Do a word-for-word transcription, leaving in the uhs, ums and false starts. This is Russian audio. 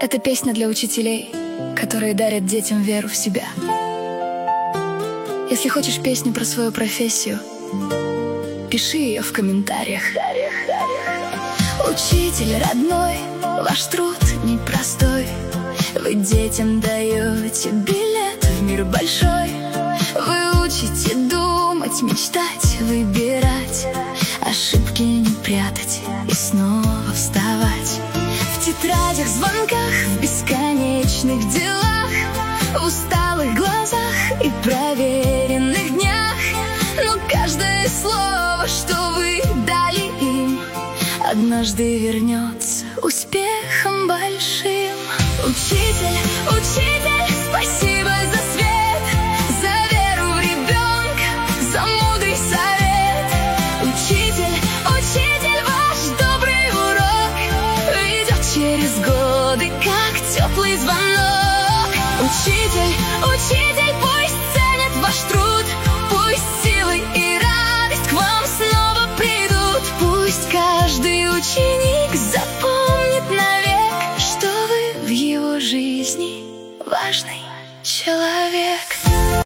Это песня для учителей, которые дарят детям веру в себя. Если хочешь песню про свою профессию, пиши ее в комментариях. Учитель родной, ваш труд непростой. Вы детям даете билет в мир большой. Вы учите думать, мечтать, выбирать, ошибки не прятать и снова вставать. В тетрадях, звонках, в бесконечных делах, в усталых глазах и проверенных днях. Но каждое слово, что вы дали им, однажды вернется успехом большим. Учитель, учитель, спасибо за свет, за веру в ребенка, за мудрый совет. Учитель, учитель, ваш добрый урок ведет через годы, как теплый звонок. Учитель, учитель,